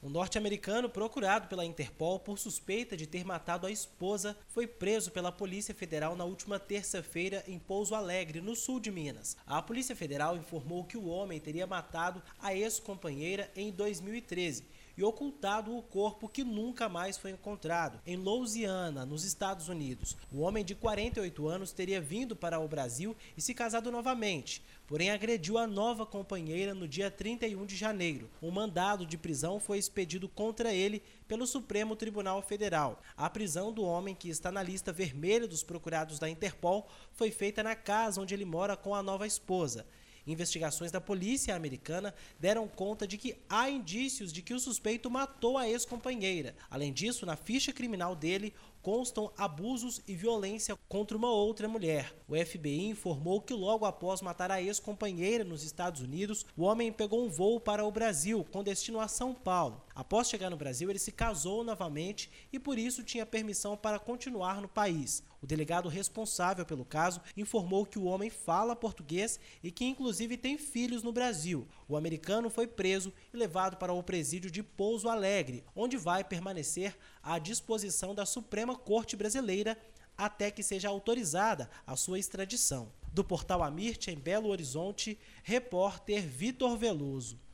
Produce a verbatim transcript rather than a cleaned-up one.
Um norte-americano procurado pela Interpol por suspeita de ter matado a esposa foi preso pela Polícia Federal na última terça-feira em Pouso Alegre, no sul de Minas. A Polícia Federal informou que o homem teria matado a ex-companheira em dois mil e treze e ocultado o corpo, que nunca mais foi encontrado, em Louisiana, nos Estados Unidos. O homem de quarenta e oito anos teria vindo para o Brasil e se casado novamente, porém agrediu a nova companheira no dia trinta e um de janeiro. Um mandado de prisão foi expedido contra ele pelo Supremo Tribunal Federal. A prisão do homem, que está na lista vermelha dos procurados da Interpol, foi feita na casa onde ele mora com a nova esposa. Investigações da polícia americana deram conta de que há indícios de que o suspeito matou a ex-companheira. Além disso, na ficha criminal dele constam abusos e violência contra uma outra mulher. O F B I informou que logo após matar a ex-companheira nos Estados Unidos, o homem pegou um voo para o Brasil, com destino a São Paulo. Após chegar no Brasil, ele se casou novamente e por isso tinha permissão para continuar no país. O delegado responsável pelo caso informou que o homem fala português e que inclusive tem filhos no Brasil. O americano foi preso e levado para o presídio de Pouso Alegre, onde vai permanecer à disposição da Suprema Corte Brasileira até que seja autorizada a sua extradição. Do portal Amirte, em Belo Horizonte, repórter Vitor Veloso.